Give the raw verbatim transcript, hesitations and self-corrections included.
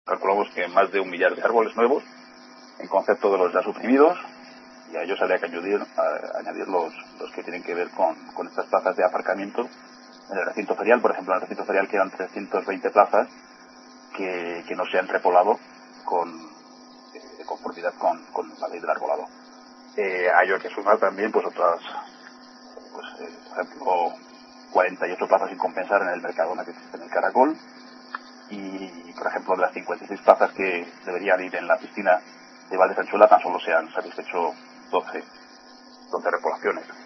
calculamos que más de un millar de árboles nuevos, en concepto de los ya suprimidos, y a ellos habría que añadir, a, añadir los, los que tienen que ver con, con estas plazas de aparcamiento en el recinto ferial. Por ejemplo, en el recinto ferial quedan trescientas veinte plazas que, que no se han repolado con, de conformidad con, con la ley del arbolado. Eh, a ello hay que sumar también pues otras, pues, eh, por ejemplo, cuarenta y ocho plazas sin compensar en el Mercadona que existe en el Caracol, y por ejemplo de las cincuenta y seis plazas que deberían ir en la piscina de Valdesanchuela tan solo se han satisfecho doce, doce repoblaciones.